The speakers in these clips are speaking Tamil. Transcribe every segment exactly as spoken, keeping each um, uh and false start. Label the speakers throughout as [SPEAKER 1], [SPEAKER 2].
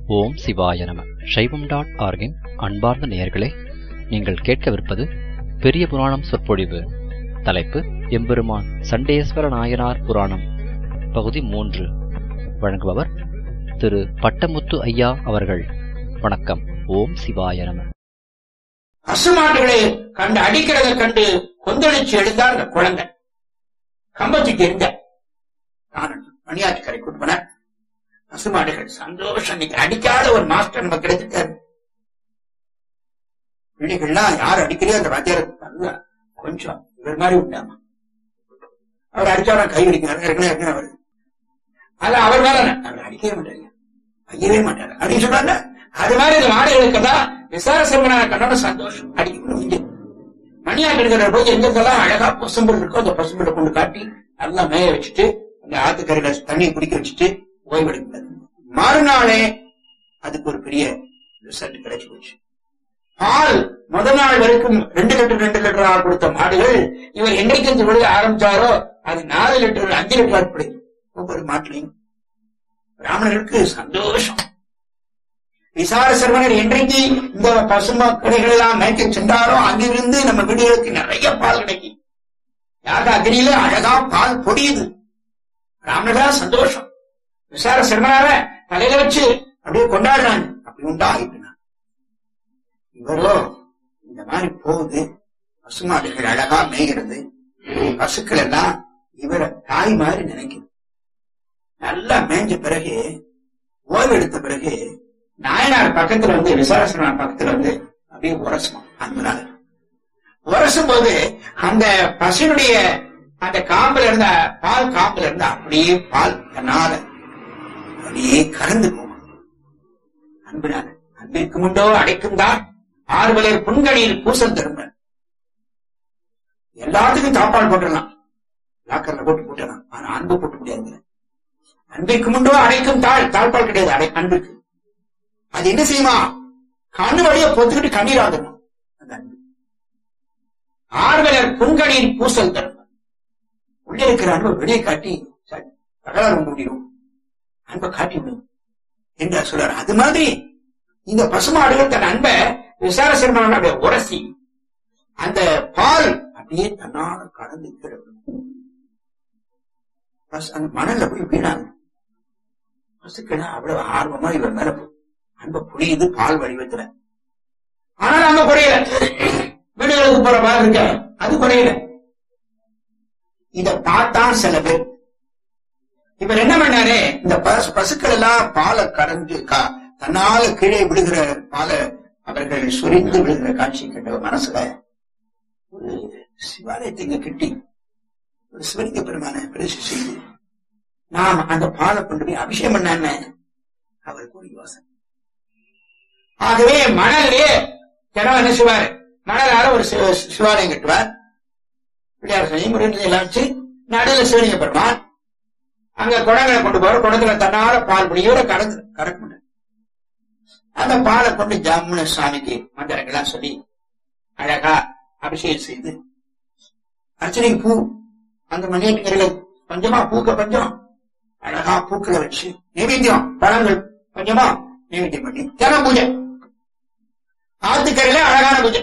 [SPEAKER 1] ஓம் சிவாய நம. சைவம் டாட் ஆர்கின் அன்பார்ந்த நேயர்களே, நீங்கள் கேட்கவிருப்பது பெரிய புராணம் சொற்பொழிவு. தலைப்பு எம்பெருமான் சண்டேஸ்வர நாயனார் புராணம், பகுதி மூன்று. வழங்குபவர் திரு பட்டமுத்து ஐயா அவர்கள். வணக்கம். ஓம் சிவாய நம.
[SPEAKER 2] பசுமாடுகளை கண்டு அடிக்கிறத கண்டு கொந்தளிச்சு எழுந்தார் அந்த குழந்தை. கம்பத்துக்கு இருந்த மணியாற்றுக்கரை கூட்டு போன பசுமாடுகள் சந்தோஷம். இன்னைக்கு அடிக்காத ஒரு மாஸ்டர் நம்ம கிடைச்சிட்டாரு. பிள்ளைகள்லாம் யார் அடிக்கிறே அந்த வாத்தியார கொஞ்சம் இவர் மாதிரி விட்டாமா. அவர் அடிச்சாலும் கை அடிக்கிறார். அவரு அது அவர் மேல அவர் அடிக்கவே மாட்டாரு, ஐயவே மாட்டாரு அப்படின்னு சொல்றாங்க. அது மாதிரி இந்த மாடுகளுக்கு தான் விசார சிம்மனான கண்ணோட சந்தோஷம். அடிக்க மணியாட்டு போய் எங்கெல்லாம் அழகா பசும்பல் இருக்கோ அந்த பசும்பலை கொண்டு காட்டி நல்லா மேய வச்சுட்டு அந்த ஆத்துக்கரையில தண்ணியை குடிக்க வச்சுட்டு ஓய்வெடுக்கிறது. மறுநாளே அதுக்கு ஒரு பெரிய ரிசல்ட் கிடைச்சு போச்சு. பால் முதல் நாள் வரைக்கும் ரெண்டு லிட்டர் ரெண்டு லிட்டரா கொடுத்த மாடுகள் இவர் என்னைக்கு இந்த விழுத ஆரம்பிச்சாரோ அது நாலு லிட்டர் அஞ்சு லிட்டர் ஏற்படுது. ஒவ்வொரு மாட்டிலையும் பிராமணர்களுக்கு சந்தோஷம். விசார சர்வனர் என்றைக்கு இந்த பசுமா கடைகள் எல்லாம் மேய்க்க சென்றாரோ அங்கிருந்து நம்ம வீடுகளுக்கு நிறைய பால் கிடைக்கும். யாக அக்னியில அழகா பால் பொடியுது. பிராமணர்களா சந்தோஷம். விசார சர்வனார தலையில வச்சு அப்படியே கொண்டாடுறாங்க. அப்படி உண்டாகிட்டு இவரோ இந்த மாதிரி போகுது. பசுமாடுகள் அழகா மேய்கிறது. பசுக்கள் எல்லாம் இவரை தாய் மாதிரி நினைக்குது. நல்லா மேய்ஞ்ச பிறகு ஓய்வு எடுத்த பிறகு நாயனார் பக்கத்துல வந்து விசாரசனார் பக்கத்துல வந்து அப்படியே உரசுமா. அன்பனால உரசும் போது அந்த பசுனுடைய அந்த காம்புல இருந்த பால் காம்புல இருந்த அப்படியே பால் தன்னால அப்படியே கறந்து போகும். அன்பனால அன்பிற்கு முண்டோ அடைக்கும் தான் ஆறுவலர் புன்கணியில் பூசல் திரும்ப. எல்லாத்துக்கும் தாப்பால் போட்டுடலாம், லாக்கர்ல போட்டு போட்டலாம். ஆனா அன்பு போட்டு முடியாது. அன்பிற்கு முண்டோ அடைக்கும் தாழ் தாழ்பால் கிடையாது. அடை அன்புக்கு அது என்ன செய்யுமா? கண்ணு வழிய பொத்துக்கிட்டு கண்ணீர் ஆகணும். அந்த அன்பு ஆறுவலர் புன்கணியில் பூசல் தரும். உள்ளே இருக்கிற அன்பை வெளியே காட்டி தகராறு முடியும், அன்பை காட்டி விடும் என்று சொல்றாரு. அது மாதிரி இந்த பசுமாடுகள் தன் அன்பை விசார சிறுமணம் அப்படியே உரசி அந்த பால் அப்படியே தன்னால கலந்து கிடக்கும். அந்த மணல்ல போய் வீணாங்க. பசுக்கள் அவ்வளவு ஆர்வமா இவர் மேல அன்பை புரியுது பால் வடிவத்துல. ஆனால் அங்க குறையல. வீடுகளுக்கு போற பால் இருக்க அது குறையல. இத பார்த்தான் சில பேர். இவர் என்ன பண்ணாரு, இந்த பசுக்கள் எல்லாம் பாலை கறந்து தன்னால கீழே விடுகிற பாலை அவர்கள் சுரிந்து விடுகிற காட்சி கண்ட மனசுல ஒரு சிவாலயத்தை கிட்டி ஒரு சிவலிங்க பெருமான பிரதிஷ்டை செய்து நாம் அந்த பாலை கொண்டு போய் அபிஷேகம் பண்ணான்னு அவருக்கு ஒரு யோசனை. ஆகவே மணலே தினம் என்ன செய்வார், மணலால ஒரு சிவாலயம் கட்டுவார். பிள்ளையார் சொல்லி முறையில் எல்லாம் வச்சு நடுவில் சிவலிங்க பெருமான் அங்க குடங்களை கொண்டு போற குடத்துல தன்னால பால் முடியோட கறந்து கறக்க முடியும். அந்த பாலை கொண்டு ஜாமுன சுவாமிக்கு மந்திரங்கள்லாம் சொல்லி அழகா அபிஷேகம் செய்து அர்ச்சனைக்கு பூ அந்த மணியட்டுக்கரையில கொஞ்சமா பூக்க பஞ்சம் அழகா பூக்களை வச்சு நைவேத்தியம் பழங்கள் கொஞ்சமா நைவேத்தியம் பண்ணி தினம் பூஜை. ஆத்துக்கரையில அழகான பூஜை.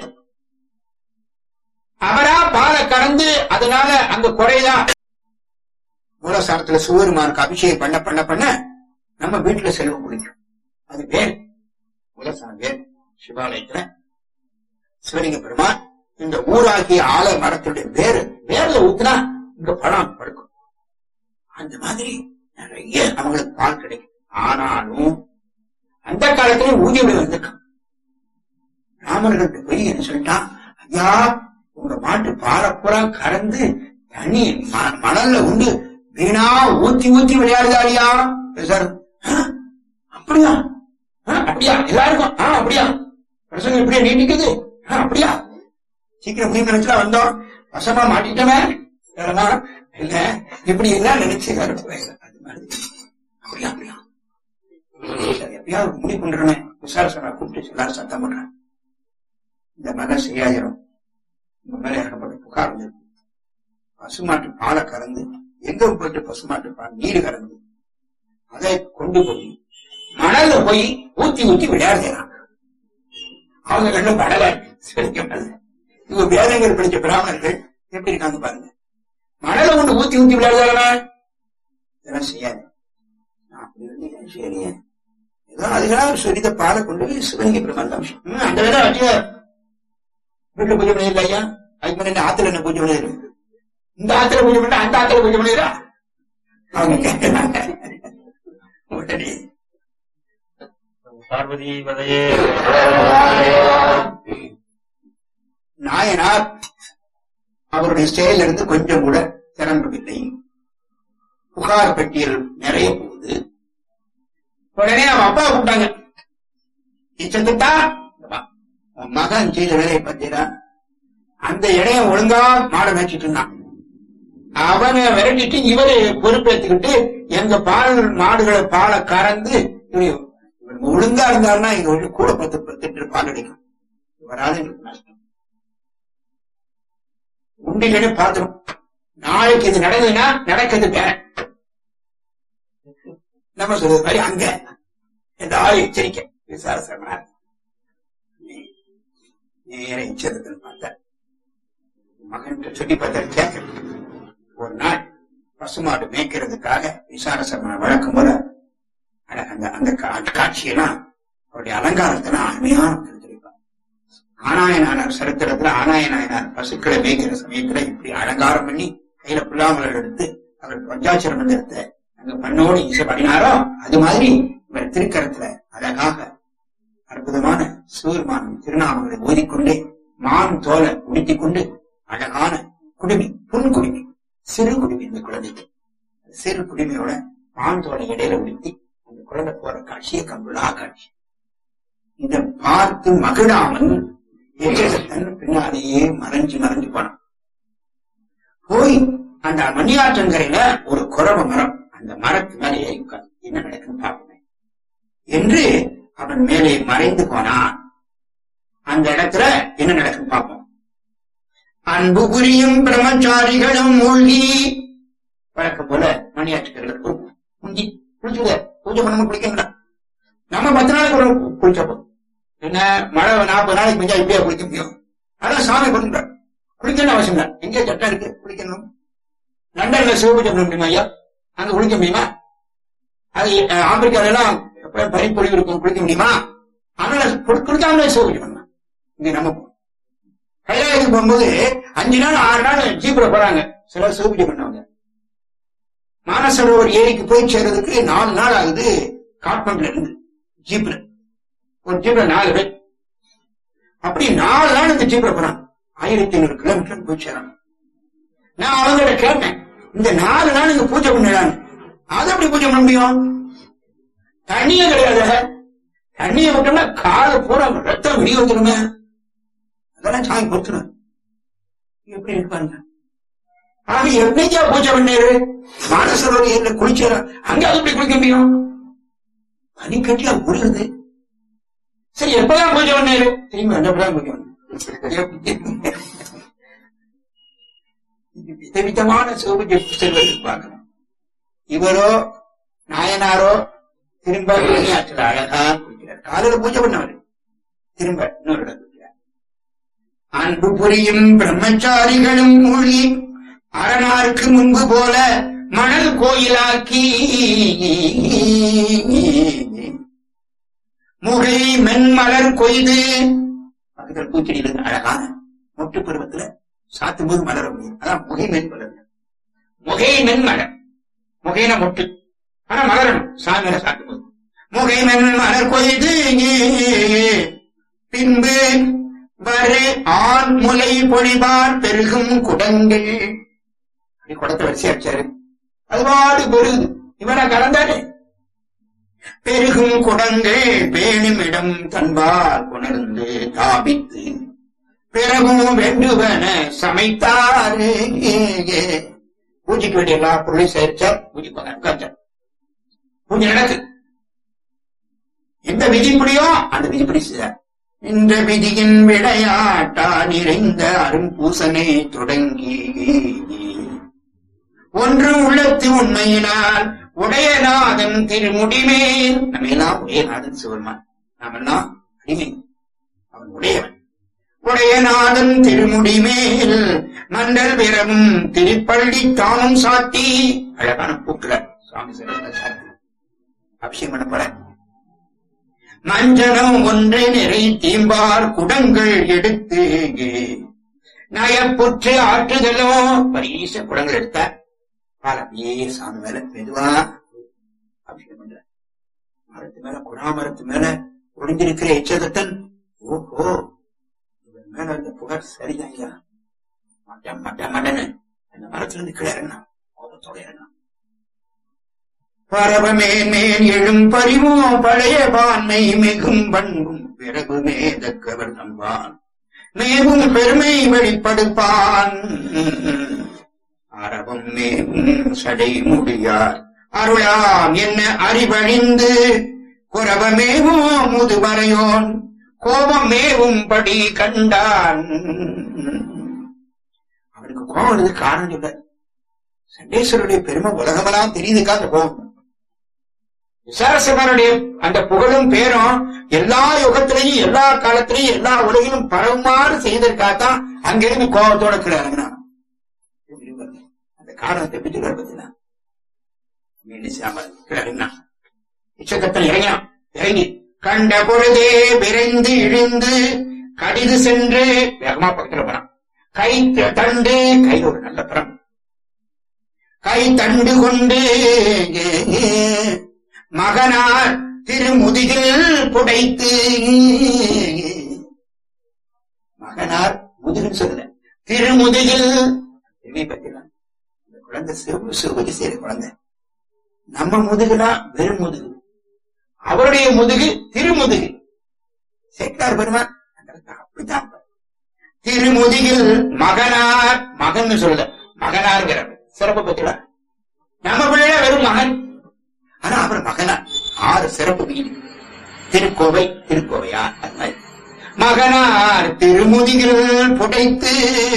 [SPEAKER 2] அவரா பாலை கறந்து அதனால அங்க குறைதான் மூலஸ்தானத்துல சிவபெருமானுக்கு அபிஷேகம் பண்ண பண்ண பண்ண நம்ம வீட்டுல செல்வம் முடிக்கும். அது வேறு மூலஸ்தானம் வேறு. சிவாலயத்துல சிவலிங்க பெருமான் இந்த ஊராகிய ஆல மரத்துடைய வேறு வேர்ல ஊத்துனா இங்க பழம் படுக்கும். அந்த மாதிரி நிறைய அவங்களுக்கு பால் கிடைக்கும். ஆனாலும் அந்த காலத்திலே ஊதியம் வந்திருக்கும். ராமர்கள் போய் என்ன சொல்லிட்டான், ஐயா உங்க மாட்டு பாலை பூரா கறந்து தண்ணி மணல்ல உண்டு வீணா ஊத்தி ஊத்தி விளையாடுதாரியா சார். அப்படியா அப்படியா எல்லாருக்கும் ஆஹ் அப்படியா பிரசங்கம் இப்படியா நீட்டிக்குது அப்படியா சீக்கிரம் முடியும் நினைச்சுலாம் வந்தோம். வசமா மாட்டிட்டமே இல்ல இப்படி எல்லாம் நினைச்சு அது மாதிரி அப்படியா அப்படியா எப்படியாவது முடிவு பண்றேன். விசார சொன்னா கூப்பிட்டு எல்லாரும் சத்தம் பண்றேன். இந்த மகன் செய்யாயிரம் இந்த மேல ஏற்பட்ட புகார் வந்து பசுமாட்டு பாலை கறந்து எங்க போயிட்டு பசுமாட்டு பால் நீர் கறந்து அதை கொண்டு போய் மணல்ல போய் ஊத்தி ஊத்தி விளையாடுறான். அவங்க கண்ணும் படல சிவலிங்கம். இவங்க வேதங்கள் படிச்ச பிராமணர்கள் எப்படி இருக்காங்க பாருங்க. மணலை கொண்டு ஊத்தி ஊத்தி விளையாடுறாங்க. இதெல்லாம் செய்யாது. சரியா ஏதோ அதுக்கெல்லாம் சொரித பாலை கொண்டு போய் சிவலிங்க பிரபந்தம் அந்த வேலை வச்சு வீட்டுல பூஜை பண்ணிடல ஐயா. அதுக்கு முன்னாடி ஆத்துல என்ன பூஜை பண்ணிடு, இந்த ஆத்துல பூஜை பண்ண அந்த ஆத்துல பூஜை பண்ணிடுறா அவங்க கேட்கிறாங்க. உடனே
[SPEAKER 3] பார்வதி வதையே
[SPEAKER 2] நாயனார் அவருடைய செயல இருந்து கொஞ்சம் கூட திறம்பவில்லை. புகார் பெட்டியல் நிறைய போகுது. உடனே அவன் அப்பா கூப்பிட்டாங்க. இச்சத்துட்டா மகன் செய்த வேலையை பார்த்தீரா, அந்த இடைய ஒழுங்கா மாட மேய்ச்சிட்டு இருந்தான். அவனை விரட்டிட்டு இவரு பொறுப்பேற்றுக்கிட்டு எங்க பால் மாடுகளை பாலை கறந்து ஒழுங்கா இருந்தாருன்னா இங்க கூட பத்து பத்து பால் அடிக்கும். இவரால் எங்களுக்கு நஷ்டம். உண்டிலே பார்த்துரும். நாளைக்கு இது நடந்ததுன்னா நடக்கிறது வேற. நம்ம சொல்றது மாதிரி அங்க ஏதாவது எச்சரிக்கை விசாரிச்சா நேர எச்சரிக்கை பார்த்த மகன் சொல்லி பார்த்தாரு கேட்க. ஒரு நாள் பசுமாடு மேய்க்கிறதுக்காக விசாரசமான வழக்கம் போல அந்த அந்த காட்சியெல்லாம் அவருடைய அலங்காரத்தெல்லாம் அருமையான தெரிவிப்பார். ஆனாயனார் சரித்திரத்துல ஆனாயனார் பசுக்களை மேய்க்கிற சமயத்துல இப்படி அலங்காரம் பண்ணி கையில புல்லாமலர் எடுத்து அவர் பஞ்சாட்சர மந்திரத்தை அங்க பண்ணோடு இசை பண்ணினாரோ அது மாதிரி இவர் திருக்கரத்துல அழகாக அற்புதமான சிவருமான திருநாமங்களை ஓதிக்கொண்டே மான் தோலை உடுத்திக் கொண்டு அழகான குடுமி புன் குடுமி சிறு குடுமி இந்த குழந்தைக்கு சிறு குடுமையோட மான் தோலை இடையில உடுத்தி அந்த குழந்தை போற காட்சியை கம்புலா காட்சி. இதை பார்த்து மகிழாமல் எச்சசத்தன் பின்னாலேயே மறைஞ்சு மறைஞ்சு போனான். போய் அந்த மணியாற்றங்கரையில ஒரு குறவ மரம், அந்த மரத்து மேலே ஏறி உட்கார்ந்து என்ன நடக்குன்னு பார்ப்பேன் என்று அவன் மேலே மறைந்து போனான். அந்த இடத்துல என்ன நடக்குன்னு பார்ப்போம். அன்பு புரியும் பிரம்மச்சாரிகளும் மூழ்கி வழக்கம் போல மணியாற்றுக்கிறது முந்தி குளிச்சுட பூஜை பண்ண குளிக்க நம்ம பத்து நாளைக்கு ஒரு குளிச்சப்போ என்ன மழை நாற்பது நாளைக்கு பெஞ்சா இப்படியா குளிக்க முடியும். அதான் சாமி கொடுங்க குளிக்கணும் அவசியம் தான். எங்கே சட்டம் இருக்கு குளிக்கணும். லண்டன்ல சிவபூஜை பண்ண முடியுமா ஐயா? அங்க குளிக்க முடியுமா? அது ஆப்பிரிக்கால எல்லாம் பனிப்பொழிவு இருக்கும், குளிக்க முடியுமா? அதனால குளிக்காமலே சிவபூஜை பண்ணலாம். இங்க நம்ம கைலாயத்துக்கு போகும்போது அஞ்சு நாள் ஆறு நாள் ஜீப்ல போறாங்க சிலர் சிவபூஜை பண்ணவங்க. மானசரோவர் ஏரிக்கு போய் சேர்றதுக்கு நாலு நாள் ஆகுது. காட்மண்ட்ல இருந்து ஜீப்ல ஒரு ஜீப்ல நாலு பேர் அப்படி நாலு நாள் இந்த ஜீப்ல போறாங்க. ஆயிரத்தி ஐநூறு கிலோமீட்டர் போய் சேராங்க. நான் அவங்ககிட்ட கேட்டேன், இந்த நாலு நாள் இங்க பூஜை பண்ணிடான்னு. அதை எப்படி பூஜை பண்ண முடியும்? தண்ணியே கிடையாது. தண்ணியை விட்டோம்னா காலை பூரா ரத்தம் வெளியே வந்துருமே. அதெல்லாம் சாமி பொறுத்துணும். எப்படி இருப்பாங்க? ஆக என்னைக்கா பூஜை பண்ணாரு? மானசரோவர் ஏரியில குளிச்சாரா? அங்க அது எப்படி குளிக்க முடியும்? பனிக்கட்டியா உருகுது. சரி எப்பதான் பூஜை பண்ணாரு? திரும்பி வந்தப்பதான் பூஜை பண்ண விதவிதமான சிவபூஜை செல்வதை பார்க்கணும். இவரோ நாயனாரோ திரும்ப ஆற்றுல அழகா குளிக்கிறார். காலையில பூஜை பண்ணவர் திரும்ப இன்னொரு இடம் குளிக்கிறார். அன்பு புரியும் பிரம்மச்சாரிகளும் மூழ்கி அரணாருக்கு முன்பு போல மணல் கோயிலாக்கி முகை மென்மலர் கொய்து பக்கத்தில் பூச்செடியில் அழகான மொட்டு பருவத்துல சாத்தும் போது மலர முடியும். அதான் முகை மென்மலர். முகை மென்மலர், முகைன மொட்டு, ஆனா மலரணும் சாமியில சாத்தும் போது. முகை மென்மலர் கொய்து பின்பு வரு ஆண் முலை பொழிவார் பெருகும் குடங்கள். அப்படி குடத்தை வரிசை அடிச்சாரு. அதுபாடு பெருகுது. இவனை கலந்தாரு. பெருகும் குடங்கள் பேணும் இடம் தன்பால் உணர்ந்து தாபித்து பிறகும் வேண்டுவன சமைத்தாரு. பூஜைக்கு வேண்டிய எல்லா பொருளையும் சேர்த்தார். பூஜை உட்கார்ந்தார். பூஜை நடக்கு. எந்த விதிப்படியோ அந்த விதிப்படி செய்தார். இந்த விதியின் விளையாட்டா நிறைந்த அரும்பூசனை தொடங்கி ஒன்று உள்ளத்து உண்மையினால் உடையநாதன் திருமுடிமேல். நம்ம எல்லாம் உடையநாதன் சிவருமான், நாம் எல்லாம் அடிமை, அவன் உடையவன். உடையநாதன் திருமுடிமேல் மண்டல் விரவும் திருப்பள்ளி தானும் சாத்தி. அழகான பூக்களை சுவாமி சாத்தி அபிஷேகம் பண்ண போற. மஞ்சனம் ஒன்றை நிறை தீம்பார் குடங்கள் எடுத்து நயப்புற்று ஆற்றுதலோ. பரீச குடங்கள் எடுத்த பால் அப்படியே சாமி மேல மெதுவா அபிஷேகம் பண்ற. மரத்து மேல குடாமரத்து மேல ஒளிஞ்சிருக்கிற எச்சதத்தன், ஓஹோ இவன் மேல அந்த புகழ் சரிதாங்க, மட்ட மட்ட மட்டன்னு அந்த மரத்துல இருந்து கீழே இறங்கினான், கோபத்தோட இறங்கினான். பரவமே மேல் எழும் பரிவோ பழைய பான்மை மிகும் பண்பும் பிறகு மேதக்கவர் நம்பான் மேவும் பெருமை வெளிப்படுப்பான். அறவும் மேவும் சடை முடியார் அருளாம் என்ன அறிவழிந்து குரவமேவோ முதுவரையோன் கோபம் மேவும் படி கண்டான். அவனுக்கு கோபம் வருது காரணம் இல்லை. சண்டேஸ்வருடைய பெருமை உலகமெல்லாம் தெரியுதுக்கா அந்த கோபம். விசாரசமனுடைய அந்த புகழும் பேரும் எல்லா யுகத்திலையும் எல்லா காலத்திலையும் எல்லா உலகிலும் பரவுமாறு செய்தற்காகத்தான் அங்கிருந்து கோபத்தோட கீழே இறங்கினான். அந்த காரணத்தை பற்றி பார்த்தீங்கன்னா கீழே இறங்கினான், இச்சக்கத்தில் இறங்கினான். இறங்கி கண்ட பொழுதே விரைந்து இழிந்து கடிது சென்று வேகமா பக்கத்துல போனான். கை தண்டு, கை ஒரு நல்ல பரம், கை தண்டு கொண்டு மகனார் திருமுதுகில் புடைத்து. மகனார் முதுகில் சொல்லல, திருமுதுகில். பத்திலாம் இந்த குழந்தை சிறு சிறுபதி சேர குழந்தை. நம்ம முதுகுனா வெறும் முதுகு, அவருடைய முதுகு திருமுதுகு. சேக்கார் பெருமான் அப்படித்தான் திருமுதுகில் மகனார். மகன் சொல்லல, மகனார்கிற சிறப்பு பத்திலாம். நம்ம பிள்ளைய வெறும் மகன், ஆனா அவர் மகனார். ஆறு சிறப்பு மீன். திருக்கோவை திருக்கோவையா அது மாதிரி மகனார் திருமுதிகள் புடைத்து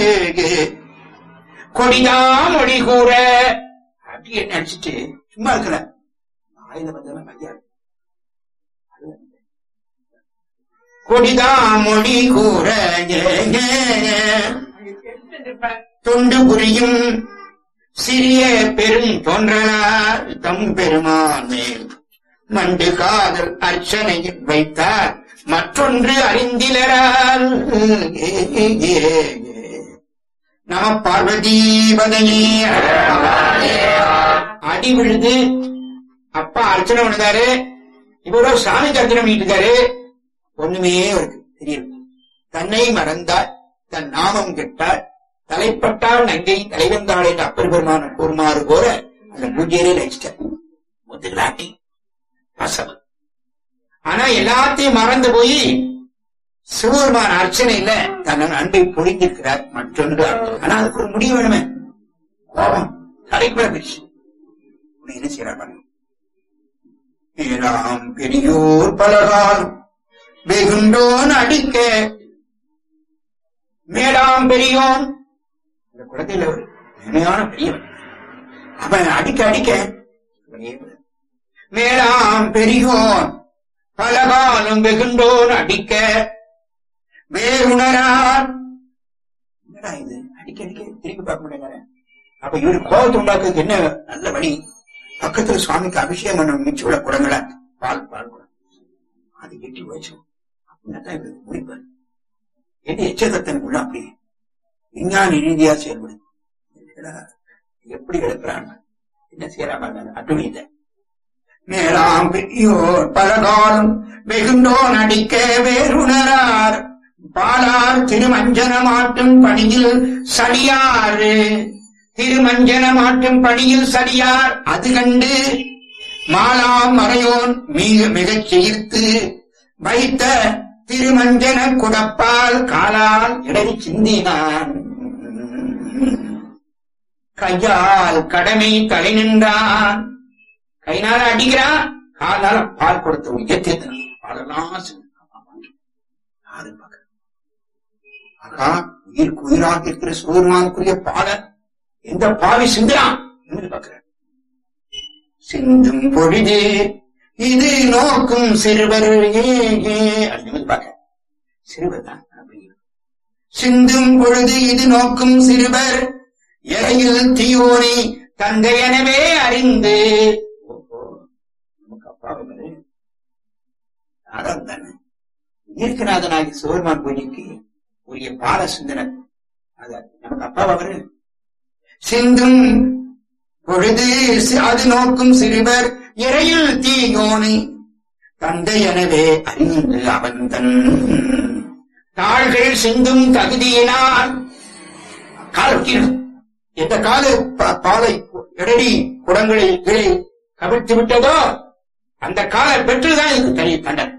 [SPEAKER 2] கொடிதா மொழி கூற. அப்படி என்ன அடிச்சுட்டு சும்மா இருக்கல, ஆயுத பந்தம் ஐயா கொடிதா மொழி கூற தொண்டு புரியும் சிறிய பெரும் தோன்றலார் தம் பெருமான் மேல் மண்டு காதல் அர்ச்சனையில் வைத்தார் மற்றொன்று அறிந்திலரால். நம பார்வதீபதையே. அடி விழுது அப்பா அர்ச்சனை பண்ணாரு, இவரோ சாமி அர்ச்சனை பண்ணிட்டு ஒண்ணுமே அவருக்கு தெரியும். தன்னை மறந்தார், தன் நாமம் கெட்டார், தலைப்பட்டால் நங்கை தலைவந்தாள் என்று அப்பர் பெருமான கூறுமாறு போல அந்த பூஜையிலே லயிச்சிட்டார். முதுகலாட்டி பசவ. ஆனா எல்லாத்தையும் மறந்து போய் சிவபெருமான அர்ச்சனையில தன் அன்பை பொழிந்திருக்கிறார். மற்றொன்று ஆனா அதுக்கு ஒரு முடிவு வேணுமே. கோபம் தலைக்குள்ள பிரிச்சு என்ன செய்யறாங்க. ஏனாம் பெரியோர் பலகால் வெகுண்டோன் அடிக்க மேலாம் பெரியோன். இந்த குழந்தையில ஒரு உண்மையான பெரியவன். அவன் அடிக்க அடிக்க மேலாம் பெரியோன் பலகாலம் வெகுண்டோன் அடிக்க வேறுணரார். என்னடா இது அடிக்க அடிக்க திரும்பி பார்க்க முடியாது. அப்ப இவரு கோபத்தை உண்டாக்குறதுக்கு என்ன நல்ல வழி? பக்கத்துல சுவாமிக்கு அபிஷேகம் பண்ண மிச்சு உள்ள குடங்கள பால் பால் குடம் அது கெட்டி வச்சோம் அப்படின்னா இவருக்கு முடிப்பார். என்ன எச்சதத்தனுக்குள்ள அப்படி விஞ்ஞான ரீதியா செயல்படும். எப்படி எடுக்கிறாங்க, என்ன செய்யறாங்க அட்டுணியத்தை. மேலாம் பெரியோர் பலகாலம் வெகுண்டோன் அடிக்க வேறுணரார் பாலார் திருமஞ்சனமாட்டும் பணியில் சடியாறு. திருமஞ்சனமாட்டும் பணியில் சடியார் அது கண்டு மாலாம் மறையோன் மிக மிகச் சேர்த்து வைத்த திருமஞ்சன குடப்பால் காலால் இடறி சிந்தினான். கையால் கடமை தலை நின்றான். கைனால அடிக்கிறான், காலால பால் கொடுத்து உயர்த்தினான். பாலெல்லாம் யாரு பார்க்க ஆகா உயிருக்கு உயிராக இருக்கிற சிவபெருமானுக்குரிய பால எந்த பாவி சிந்திரான் என்று பார்க்கிறார். சிந்தும் பொழுது இது நோக்கும் சிறுவர் அப்படின்னு பார்க்க சிறுவர் தான். சிந்தும் பொழுது இது நோக்கும் சிறுவர் இறையில் தீயோனை தந்தையனவே அறிந்து நமக்கு அப்பாவை தானே ஈர்க்கநாதனாகி சிவபெருமான் பூஜைக்கு உரிய பால சிந்தனை அத நமக்கு அப்பாவை அவரு சிந்தும் பொழுது அது நோக்கும் சிறுவர் இறையில் தீயோனை தந்தையனவே அறிந்து அவன் தன் தாள்கள் சிந்தும் தகுதியினால் கால வைக்கணும். எந்த கால பாலை இடடி குடங்களை கீழே கவிழ்த்து விட்டதோ அந்த காலை பெற்றுதான் இதுக்கு தனி தண்டனை.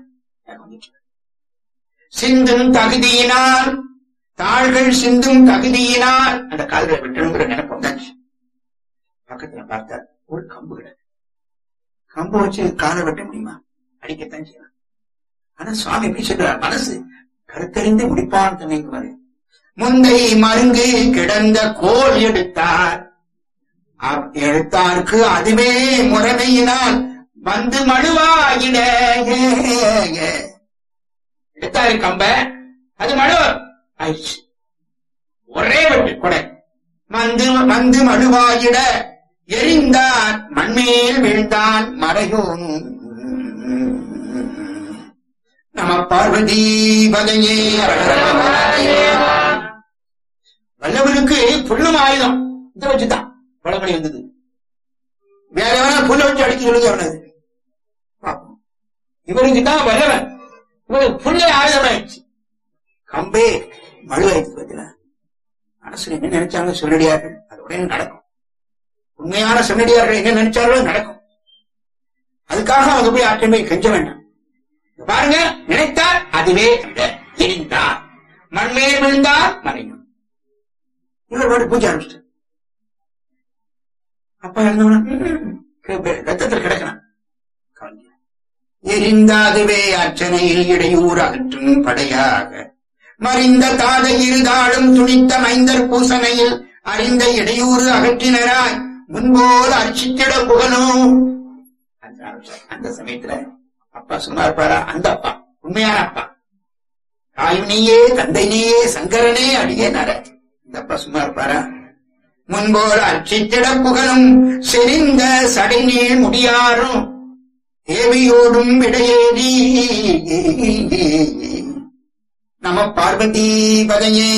[SPEAKER 2] சிந்தும் தகுதியினால் தாள்கள் சிந்தும் தகுதியினால் அந்த கால்களை விட்டணுங்கிற நினைப்பு வந்தாச்சு. பக்கத்துல பார்த்தார் ஒரு கம்பு கிடையாது. கம்பு வச்சு காலை வெட்ட முடியுமா? அடிக்கத்தான் செய்யலாம். ஆனா சுவாமி எப்படி சொல்றார், மனசு கருத்தறிந்து முடிப்பான் தன்னை. முந்தை மருங்கு கிடந்த கோல் எடுத்தார், எடுத்தார்க்கு அதுவே முறைமையினால் வந்து மழுவாயிட. எடுத்தாரு கம்ப, அது மழு ஆயிடுச்சு. ஒரே வெட்டு கொடை வந்து வந்து மழுவாயிட எரிந்தான் மண்மேல் வீழ்ந்தான் மறையோனும். நம பார்வதி பதையே. வல்லவனுக்கு புல்லும் ஆயுதம் இதை வச்சுதான் வடமொழி வந்தது. வேற வேணா புல்ல வச்சு அடிக்க சொல்லுங்க அவனது. இவனுக்கு தான் வல்லவன், இவனுக்கு புல்லை ஆயுதம் ஆயிடுச்சு. கம்பே மழுவாயிடுச்சு. பார்த்தீங்களா, மனசுல என்ன நினைச்சாங்க சொன்னடியார்கள் அது உடனே நடக்கும். உண்மையான சொன்னடியார்கள் என்ன நினைச்சார்களோ நடக்கும். அதுக்காக அவங்க போய் ஆற்றமை கெஞ்ச வேண்டாம். பாருங்க, நினைத்தார் அதுவே எரிந்தார் மண்மேல் விழுந்தார் மறையும். இவர் பூஜை ஆரம்பிச்சிட்டார். அப்பா இருந்தவன ரத்தத்தில் கிடக்கிறான். எரிந்தாதுவே அர்ச்சனையில் இடையூறு அகற்றும் படையாக மறிந்த தாதை இருதாளும் துணித்த மைந்தர் பூசனையில் அறிந்த இடையூறு அகற்றினராய் முன்போல் அர்ச்சித்திட புகழும். அந்த சமயத்துல அப்பா சும்மா இருப்பாரா? அந்த அப்பா உண்மையான அப்பா, தாயும் நீயே தந்தை நீயே சங்கரனே அடியே நர. இந்த அப்பா சும்மா இருப்பாரா? முன்போல் அர்ச்சித்திட புகழும் செறிந்த சடைநீள் முடியாரும் தேவியோடும் விடையேறி. நம பார்வதி பதையே.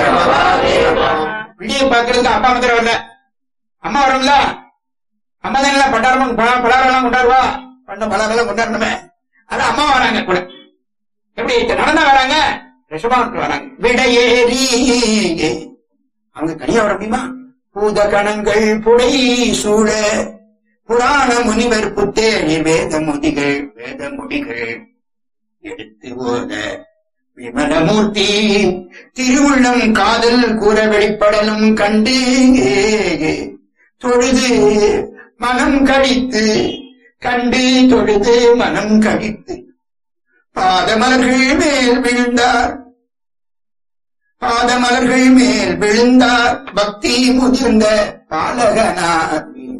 [SPEAKER 2] விடிய பாக்குறதுக்கு அப்பா மாத்திரம் வரல, அம்மா வரும்ல. அம்மா தானே பண்டாரம் பலாரெல்லாம் கொண்டாடுவா, பண்ண பலாரெல்லாம் கொண்டாடணுமே. ஆனா அம்மா வராங்க கூட. எப்படி நடந்தா வராங்க, ரிஷபாவுக்கு வராங்க. விடையேறி அவங்க தனியா வர முடியுமா? பூத கணங்கள் புடை சூழ புராண முனிவர் புத்தேழி வேத முதிகள் வேத முடிகள் எடுத்து போத விமலமூர்த்தி திருவுள்ளம் காதல் கூற வெளிப்படலும் கண்டு தொழுது மனம் கடித்து கண்டு தொழுது மனம் கடித்து பாதமலர்கள் மேல் விழுந்தார் பாதமலர்கள் மேல் விழுந்தார் பக்தி முதிர்ந்த பாலகனார்.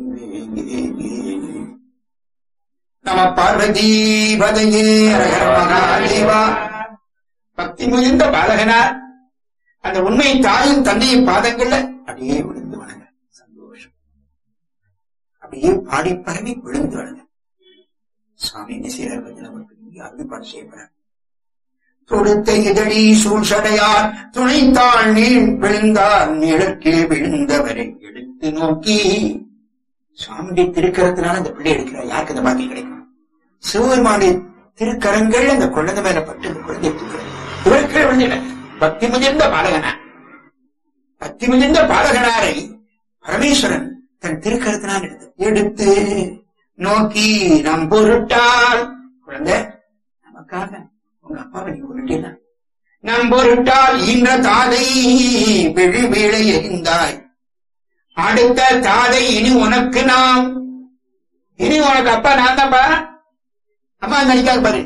[SPEAKER 2] நம பார்வதி பதையே. மகாதேவா. பக்தி முதிர்ந்த பாலகனார் அந்த உண்மை தாயும் தந்தையும் பாதங்கள்ல அப்படியே விழுந்து வணங்க. சந்தோஷம். அப்படியே பாடி பரவி விழுந்து வணங்க. சுவாமி என்ன செய்யறாரு? அருள்பாடு செய்யப்படுறார். தொடுத்த இதழி சூழ்சடையார் துணைத்தாள் நீள் விழுந்தார் நிழற்கே விழுந்தவரை எடுத்து நோக்கி. சுவாமியுடைய திருக்கரத்தினால அந்த பிள்ளை எடுக்கிறார். யாருக்கு அந்த பாக்கியம் கிடைக்கும்? சிவபெருமானுடைய திருக்கரங்கள் அந்த குழந்தை மேல பட்டு அந்த குழந்தை எடுத்துக்கிறார். இவருக்கு விழுந்திட பக்தி முதிர்ந்த பாலகனார். பக்தி முதிர்ந்த பாலகனாரை பரமேஸ்வரன் தன் திருக்கரத்தினால் எடுத்து எடுத்து நோக்கி நம் பொருட்டால் குழந்தை நமக்காக உங்க அப்பாவை நீ கொண்டுட்டீங்க. நம் பொருட்டால் ஈன்ற தாதை விழி வீழை எறிந்தாய். அடுத்த தாதை இனி உனக்கு நாம். இனி உனக்கு அப்பா நான் தான்ப்பா. அம்மா நடிக்காது பாரு.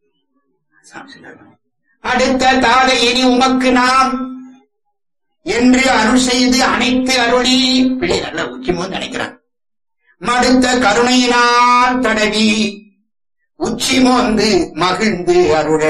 [SPEAKER 2] அடுத்த தாதை இனி உமக்கு நாம் என்று அருள் செய்து அனைத்து அருளி. பிள்ளை நல்ல உச்சிமோன்னு நினைக்கிறான். மடுத்த கருணையினால் தடவி உச்சி மோந்து மகிழ்ந்து அருள.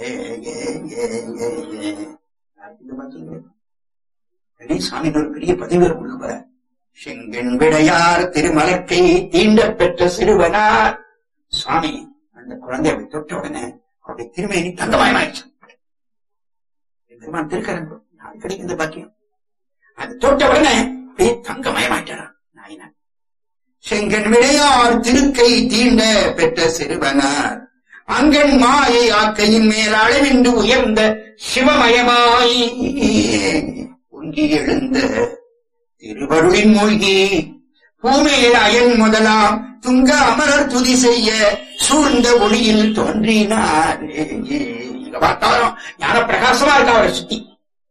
[SPEAKER 2] சாமி ஒரு பெரிய பதிவு கொடுக்க செங்கன் விடையார் திருமலர்க்கை தீண்ட பெற்ற சிறுவனார். சுவாமி அந்த குழந்தை அப்படி தொட்ட உடனே அவருடைய திருமையினி தங்கமயமாயிடுச்சு. பெருமான் திருக்கரன் கிடைக்கின்ற பாக்கியம். அது தொட்ட உடனே அப்படியே தங்கமயமாயிட்டாராம் நாயனார். செங்கன் விடையார் திருக்கை தீண்ட பெற்ற சிறுவனார் அங்கன் மாயை ஆக்கையின் மேல் அளவின்றி உயர்ந்த சிவமயமாய் பொங்கி எழுந்த திருவருளின் மூழ்கி பூமியில் அயன் முதலாம் துங்க அமரர் துதி செய்ய சூழ்ந்த ஒளியில் தோன்றினார். இங்க பார்த்தாலும் ஞான பிரகாசமா இருக்கா அவரை சுத்தி.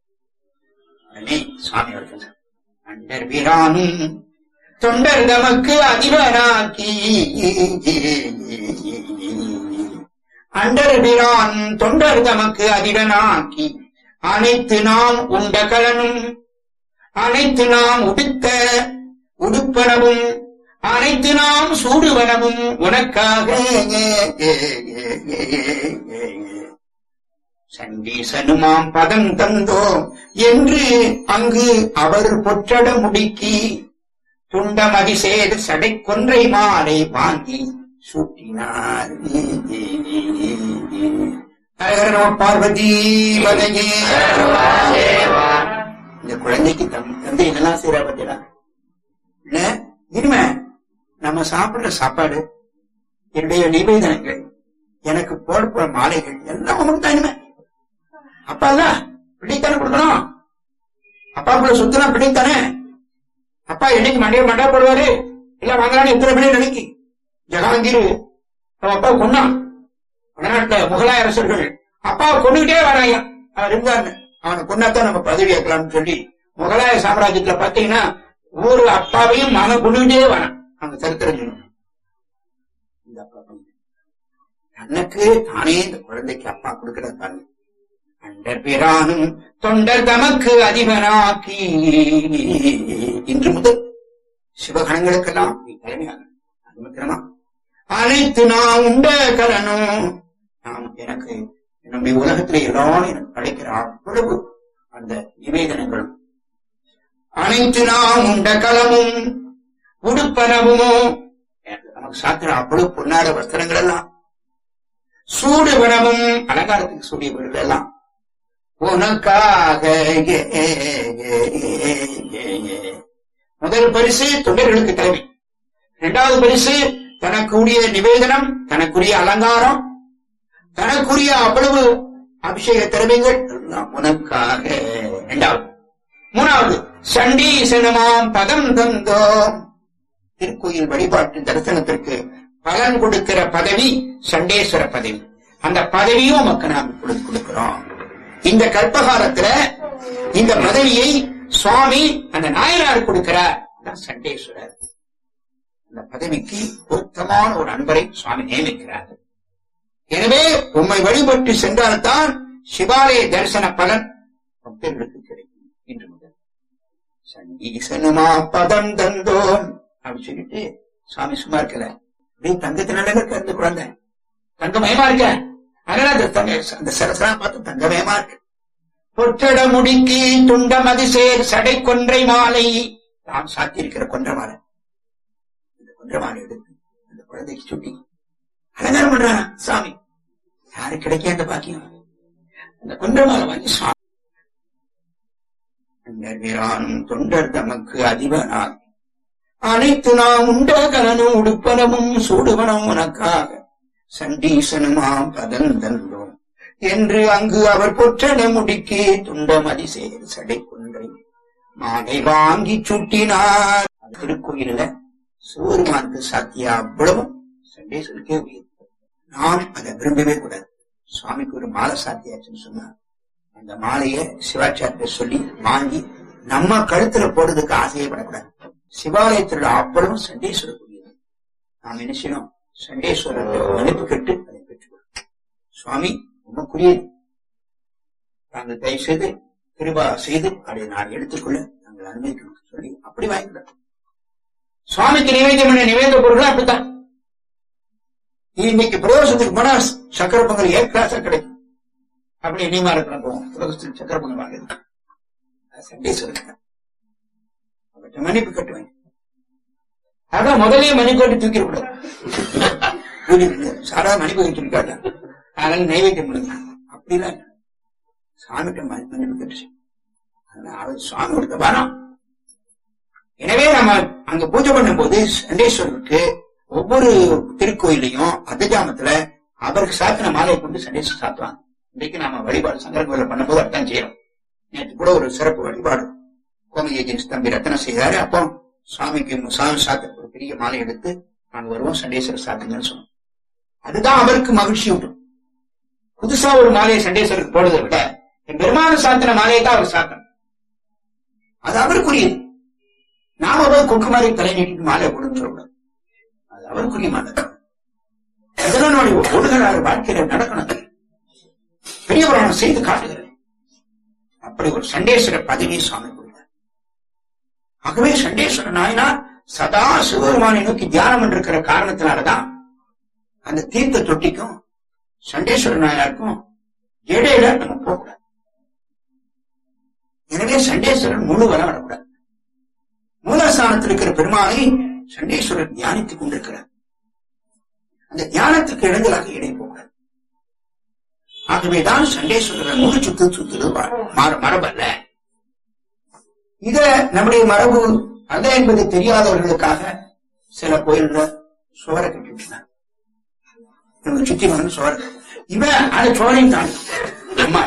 [SPEAKER 2] சுவாமி அவர்கள் அண்டர் வீரானும் தொண்டர் தமக்கு அதிபனாக்கி அண்டர் வீரான் தொண்டர் தமக்கு அதிபனாக்கி அனைத்து நாம் உண்ட கலனும் அனைத்து நாம் உடுத்த உடுப்பனவும் அனைத்து நாம் சூடுவனவும் உனக்காக சண்டீசனுமாம் பதம் தந்தோம் என்று அங்கு அவர் பொற்றட முடுக்கி துண்டமதிசேர் சடை கொன்றை மாலை வாங்கி சூட்டினார். பார்வதி வதையே. இந்த குழந்தைக்கு தந்தை என்னெல்லாம் செய்யறா பார்த்தீங்களா? இல்ல இனிமே நம்ம சாப்பிடுற சாப்பாடு, என்னுடைய நிவேதனங்கள், எனக்கு போட போற மாலைகள் எல்லாம் உனக்கு தான். இனிமே அப்பா தான் பிள்ளைத்தானே கொடுக்கணும். அப்பாக்குள்ள சுத்தனா பிள்ளைத்தானே. அப்பா என்னைக்கு மண்டிய மண்டா போடுவாரு இல்ல வாங்கலான்னு எத்தனை பிள்ளை நினைக்கி. ஜஹாங்கீர் அவன் அப்பா கொண்டான். வடநாட்டுல முகலாய அரசர்கள் அப்பாவை கொண்டுகிட்டே வராங்க. அவன் இருந்தாங்க, அவனை கொண்டாத்தான் நம்ம பதவி ஏற்கலாம்னு சொல்லி முகலாய சாம்ராஜ்யத்துல பாத்தீங்கன்னா ஒவ்வொரு அப்பாவையும் மகன் கொண்டுகிட்டே வரான். அவங்க சரித்திரம் சொல்லணும். இந்த அப்பா தனக்கு தானே இந்த குழந்தைக்கு அப்பா கொடுக்கிறது பாருங்க. அண்டர் பிரானும் தொண்டர் தமக்கு அதிபனாக்கி இன்று முதல் சிவகணங்களுக்கெல்லாம் நீ தலைமையாக அனுமதிக்கிறமா. அனைத்து நாம் உண்ட கலனும் நாம் எனக்கு என்னுடைய உலகத்திலே எல்லாரும் எனக்கு கிடைக்கிற அவ்வளவு அந்த நிவேதனங்களும் அனைத்து நாம் உண்ட கலமும் உடுப்பனவும் நமக்கு சாத்திர அவ்வளவு பொன்னாட வஸ்திரங்கள் எல்லாம் சூடு வனமும் அலங்காரத்துக்கு சூடிய வீடுகள் எல்லாம் உனக்காக. முதல் பரிசு தொண்டர்களுக்கு தலைமை, இரண்டாவது பரிசு தனக்குரிய நிவேதனம், தனக்குரிய அலங்காரம், தனக்குரிய அவ்வளவு அபிஷேக திறமைகள் எல்லாம் உனக்காக. இரண்டாவது. மூணாவது சண்டீசனமாம் பதம் தந்தோம். திருக்கோயில் வழிபாட்டு தரிசனத்திற்கு பலன் கொடுக்கிற பதவி சண்டேஸ்வர பதவி. அந்த பதவியும் நமக்கு நாம் கொடுக்கிறோம். இந்த கல்பகாலத்துல இந்த பதவியை சுவாமி அந்த நாயனார் கொடுக்கிறார். சண்டேஸ்வரர் அந்த பதவிக்கு பொருத்தமான ஒரு அன்பரை சுவாமி நியமிக்கிறார். எனவே உம்மை வழிபட்டு சென்றால்தான் சிவாலய தரிசன பலன் பக்தர்களுக்கு கிடைக்கும். இன்று முதல் சண்டீசனுமா பதம் தந்தோம் அப்படின்னு சொல்லிட்டு சுவாமி சும்மா இருக்கல. அப்படியே தங்கத்தினால இருக்க அந்த குழந்தை தங்கமயமா இருக்க. அதனால அந்த தங்க அந்த சரசரா பார்த்து தங்கமயமா இருக்கு. பொற்றட முடுக்கி துண்டம் அதிசேர் சடை கொன்றை மாலை நாம் சாத்தியிருக்கிற கொன்ற மாலை, இந்த கொன்ற மாலை எடுத்து அந்த குழந்தைக்கு சுட்டி அலங்காரம் பண்றான் சாமி. யாரு கிடைக்க அந்த பாக்கியம்? அந்த கொன்ற மாலை வாங்கி சுவாமி தொண்டர் தமக்கு அதிபனார் அனைத்து நாம் உண்ட கலனும் உடுப்பனமும் சூடுவனம் உனக்காக சண்டீசனுமாம் பதம் தந்தோம் என்று அங்கு அவர் பொற்றட முடுக்கி துண்டம் அதிசேர் சடை கொன்றை மாலை வாங்கி சுட்டினார். திருக்கோயில சிவபெருமானுக்கு சாத்தியா அவ்வளவும் சண்டேஸ்வருக்கே உயர்வு. நாம் அதை விரும்பவே கூடாது. சுவாமிக்கு ஒரு மாலை சாத்தியாச்சுன்னு சொன்னார். அந்த மாலைய சிவாச்சாரிய சொல்லி வாங்கி நம்ம கழுத்துல போடுறதுக்கு ஆசையே படக்கூடாது. சிவாலயத்தோட அவ்வளவும் சண்டேஸ்வரக்குரியது. நாம் என்ன செய்யணும்? சண்டேஸ்வரர் மன்னிப்பு கேட்டு அதை பெற்றுக்கொள்ளும். சுவாமி உமக்குரியது, தாங்கள் தயவு செய்து கிருபா செய்து அதை நான் எடுத்துக்கொள்ள நாங்கள் அனுமதிக்கணும் சொல்லி அப்படி வாங்கிக்கிறோம். சுவாமிக்கு நிவேதம் பண்ண நிவேத பொருள் அப்படித்தான். இன்னைக்கு பிரதோஷத்துக்கு போனா சக்கரை பொங்கல் ஏ கிளாஸா கிடைக்கும். அப்படி இனிமா இருக்கணும் போவோம் பிரதோஷத்துக்கு சக்கரை பொங்கல் வாங்குறது. சண்டேஸ்வரர் அவர்கிட்ட மன்னிப்பு கட்டுவேன். அதான் முதலே மன்னிப்பு கட்டி தூக்கிடக்கூடாது. சாரா மன்னிப்பு கட்டிருக்காங்க, அதனால நைவேத்தியம் பண்ணுங்க அப்படிலாம் சாமிகிட்ட மன்னிப்பு கட்டுச்சு. அவர் சுவாமி கொடுத்த வரம். எனவே நம்ம அங்க பூஜை பண்ணும் போது சண்டேஸ்வரருக்கு ஒவ்வொரு திருக்கோயிலையும் அர்த்தஜாமத்துல அவருக்கு சாத்தின மாலையை கொண்டு சண்டேஸ்வரர் சாத்துவாங்க. இன்றைக்கு நாம வழிபாடு சங்கர கோயில பண்ணும்போது அர்த்தம் செய்யறோம். நேற்று கூட ஒரு சிறப்பு வழிபாடு கோமதி தம்பி ரத்தனம் செய்தாரு. அப்போ சுவாமிக்கு சாமி சாத்த ஒரு பெரிய மாலை எடுத்து நாங்க வருவோம் சண்டேஸ்வரர் சாத்துங்கன்னு சொன்னோம். அதுதான் அவருக்கு மகிழ்ச்சி விட்டும். புதுசா ஒரு மாலையை சண்டேஸ்வரருக்கு போடுறதை விட பெருமான சாத்தின மாலையை தான் அவர் சாத்தணும். அது அவருக்குரியது. நாம போய் கொக்கு மாதிரி தலை நீட்டிட்டு மாலை போடுன்னு சொல்லக்கூடாது. அது அவருக்குரிய மாலை. அதனுடைய ஒழுங்காக வாழ்க்கையில நடக்கணும். பெரிய புராணம் செய்து காட்டுகிறது. அப்படி ஒரு சண்டேஸ்வர பதவியை சுவாமி கொடுத்தார். ஆகவே சண்டேஸ்வர நாயனார் சதா சிவபெருமானை நோக்கி தியானம் பண்ணிருக்கிற காரணத்தினாலதான் அந்த தீர்த்த தொட்டிக்கும் சண்டேஸ்வர நாயனாருக்கும் இடையில நம்ம போகக்கூடாது. எனவே சண்டேஸ்வரன் முழு வர வரக்கூடாது. மூலஸ்தானத்தில் இருக்கிற பெருமானை சண்டேஸ்வரர் தியானித்துக் கொண்டிருக்கிறார். அந்த தியானத்துக்கு இடைஞ்சலாக இடை போகிறார். ஆகவேதான் சண்டேஸ்வரர் முழு சுத்து சுத்துது மரபல்ல. இத நம்முடைய மரபு அல்ல என்பது தெரியாதவர்களுக்காக சில கோயில்ல சுவரை கட்டிவிட்டார். சுத்தி வந்து சுவர் இவன் அதை சுவரையும் தாண்டி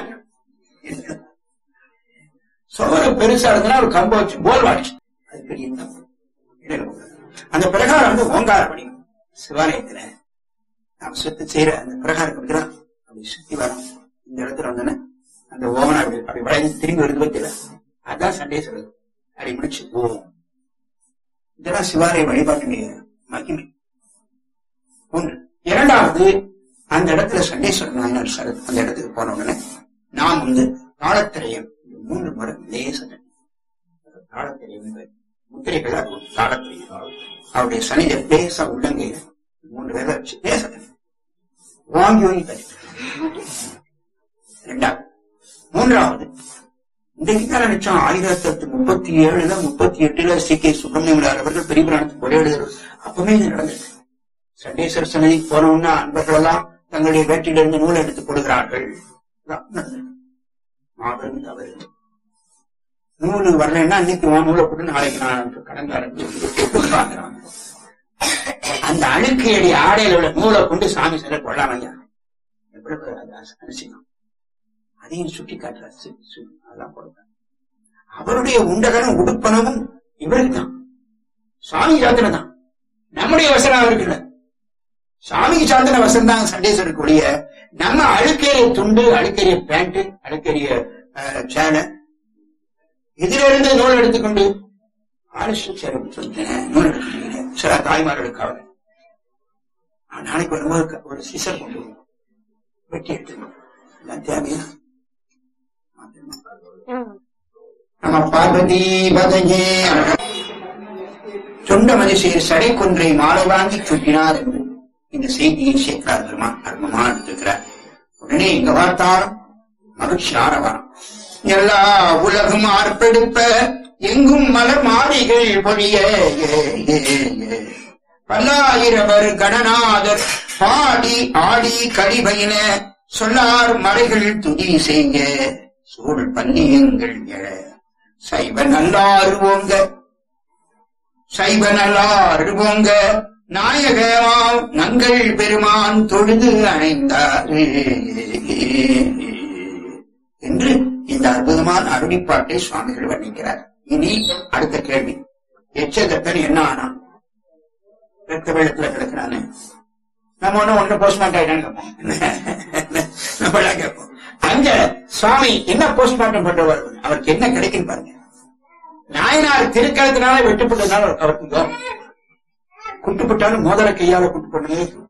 [SPEAKER 2] சுவரை பெருசா இருந்தா ஒரு கம்ப வச்சு போல் வாடிச்சு. அது பெரிய அந்த பிரகாரம் வந்து ஓங்கார வடிவம் சிவாலயத்துல நாம் சுத்தி செய்யற அந்த பிரகாரத்துக்கு தான் அப்படி சுத்தி வரும். இந்த இடத்துல வந்தோன்னா அந்த ஓவனா அப்படி அப்படி வளைந்து திரும்பி வருது பத்தில அதான் சண்டேஸ்வரர் அப்படி முடிச்சு போவோம். இதெல்லாம் சிவாலய வழிபாட்டுடைய மகிமை ஒன்று. இரண்டாவது, அந்த இடத்துல சண்டேஸ்வரர் நாயனார் சார் அந்த இடத்துக்கு போன உடனே நாம் வந்து தாளத்திரையம் மூன்று முறை லேச தாளத்திரையம் முத்திரைகள் தாளத்திரையம் அவருடைய சனித லேச உள்ளங்கையில மூன்று பேரை வச்சு லேச வாங்கி வாங்கி தனி. இரண்டாவது. மூன்றாவது, இன்றைக்கு தான் நினைச்சோம் ஆயிரத்தி முப்பத்தி ஏழுல முப்பத்தி எட்டுல சி கே சுப்பிரமணியம் அவர்கள் பெரிய புராணத்துக்கு ஒரே எழுதுறது. அப்பவே இது நடந்தது. சண்டேஸ்வர சன்னதிக்கு போனோம்னா அன்பர்கள் எல்லாம் தங்களுடைய வேட்டிலிருந்து நூல் எடுத்துக் கொடுக்கிறார்கள். மாபெரும் தவறு. நூலு வரலன்னா இன்னைக்கு நூலை போட்டு நாளைக்கு நான் கடன்காரன் அந்த அழுக்கையடி ஆடையில உள்ள நூலை கொண்டு சாமி சில கொள்ளாமையா எவ்வளவு அரிசியம் அதையும் சுட்டி காட்டுறாரு. அதெல்லாம் கொடுத்தாங்க. அவருடைய உண்டகனும் உடுப்பனமும் இவருக்கு தான், சுவாமி சாத்தின தான். நம்முடைய வசனம் அவருக்கு இல்லை. சாமிக்கு சாத்தின வசனம் தான் சண்டேஸ்வரருக்கு ஒழிய நம்ம அழுக்கேறிய துண்டு, அழுக்கேறிய பேண்ட், அழுக்கேறிய சேலை இதிலிருந்து நூல் எடுத்துக்கொண்டு ஆலோசி சொல்லிட்டேன். நூல் எடுத்துக்கீங்க சில தாய்மார்களுக்காக நாளைக்கு வரும்போது ஒரு சிசர் கொண்டு வெட்டி எடுத்துக்கணும் தேவையா. நம்ம பார்வதி பதஞ்சே சொந்த மதிசீர் சடை கொன்றை மாலை வாங்கி சுட்டினார் என்று இந்த செய்தியை சேர்க்கிறார் பெருமான். அருமமா எடுத்துக்கிறார். உடனே இங்க பார்த்தாலும் மகிழ்ச்சி ஆரவாரம். எல்லா உலகும் ஆர்ப்பெடுப்ப எங்கும் மலர் மாளிகள் பொழிய பல்லாயிரவர் கணநாதர் பாடி ஆடி கடிபயின சொல்லார் மறைகள் துதி செய்ய சூழ் பன்னியங்கள் எழ சைவ நல்லாறு ஓங்க சைவ நல்லாறு ஓங்க நாயகமாம் நங்கள் பெருமான் தொழுது அணைந்தார் என்று இந்த அற்புதமான அருளிப்பாட்டை சுவாமிகள் வர்ணிக்கிறார். இனி அடுத்த கேள்வி, எச்சதப்பன் என்ன ஆனான்? ரத்த வெள்ளத்துல கிடக்கிறானு நம்ம ஒண்ணு ஒண்ணு போஸ்ட்மார்ட்டம் ஆயிட்டான்னு கேட்போம். நம்ம கேட்போம் அங்க சுவாமி என்ன போஸ்ட்மார்ட்டம் பண்றவர், அவருக்கு என்ன கிடைக்கும் பாருங்க. நாயனார் திருக்கலத்தினால வெட்டுப்பட்டதுனால அவருக்கு குட்டுப்பட்டாலும் மோதல கையால குட்டு பண்ணவே